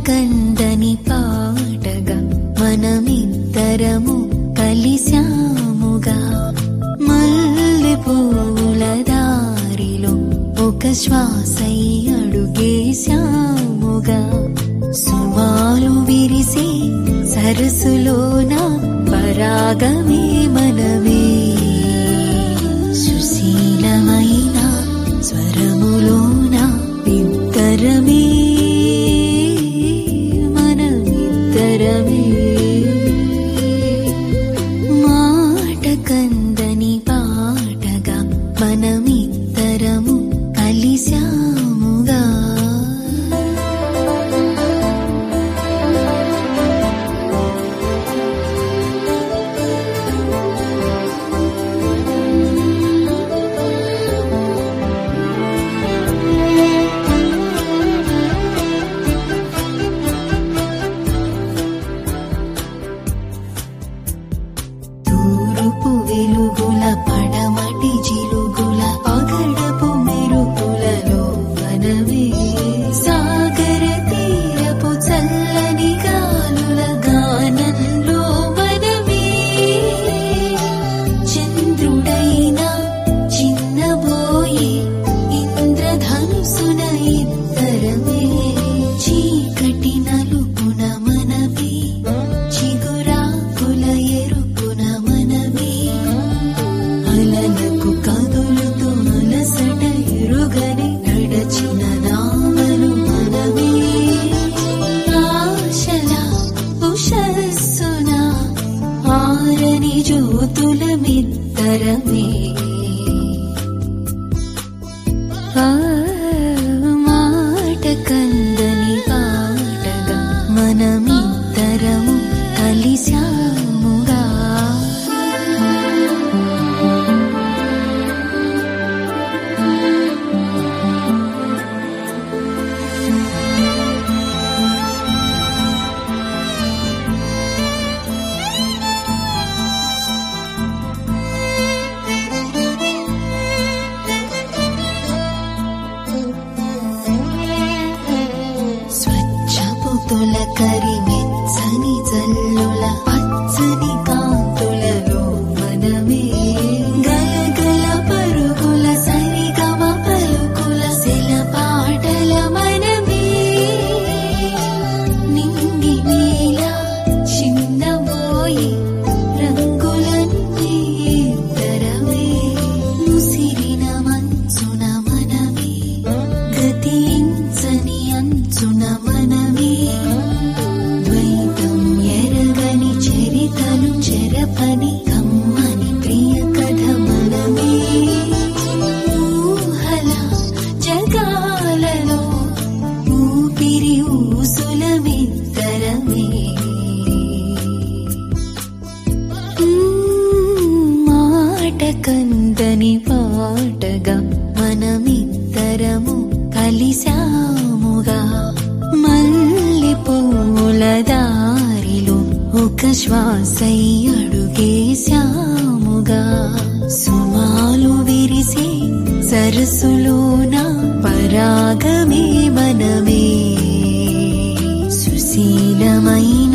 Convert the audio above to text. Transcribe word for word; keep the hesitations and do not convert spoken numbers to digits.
కందని పాటగా మనమిద్దరము కలిశాముగా. మల్లె పూల దారిలో ఒక శ్వాసై అడుగేశాముగా. సుమాలు విరిసే సరస్సులోన పరాగమే మనమే. సుశీలమైన స్వరములోన ఇద్దరమే మనమిద్దరమే. మాట కందని పాటగా మనమిద్దరము కలిశాముగా. తూర్పు వెలుగుల పడమటి జిలుగుల పగడపు మెరుపులలో మనమే. సాగర తీరపు చల్లని గాలుల గానంలో మనమే. చంద్రుడైనా చిన్నబోయి ఇంద్రధనుసున ఇద్దరమే. చీకటి నలుపున మనమే, చిగురాకుల ఎరుపున మనమే. అలలకు కదులుతూ అలసట ఎరుగని నడచిన నావలు మనమే. ఆశల ఉషస్సున ఆరని జ్యోతులమిద్దరమే. ఆ మాట కందని పాటగా మనమిద్దరము కలిశాముగా. స్వచ్ఛపు తొలకరి మెచ్చని జల్లుల పచ్చని కాంతులలో మనమే. గలగల పరుగుల సరిగమ పలుకుల శిలపాటల మనమే. నింగి నీల చిన్నబోయి రంగులన్నీ ఇద్దరమే. ముసిరిన మంచున మనమే, గతించని అంచున మనమే. ద్వైతం ఎరగని చరితలు చెరపని కమ్మని ప్రియ కథ మనమే. ఊహల జగాలలో ఊపిరి ఊసులమిద్దరమే. మాట కందని పాటగా మనమిద్దరము కలిశాముగా. మల్లె పూల దారిలో ఒక శ్వాసై అడుగేశాముగా. సుమాలు విరిసే సరస్సులోన పరాగమే మనమే. సుశీలమైన